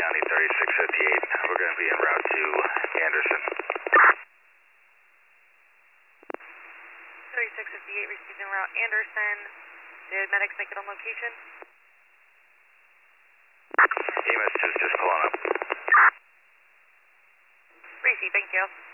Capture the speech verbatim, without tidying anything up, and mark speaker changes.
Speaker 1: County thirty-six fifty-eight. We're going to be en route to Anderson.
Speaker 2: thirty-six fifty-eight received en route Anderson. Did medics make it on location?
Speaker 1: E M S is just pulling up.
Speaker 2: Receive, thank you.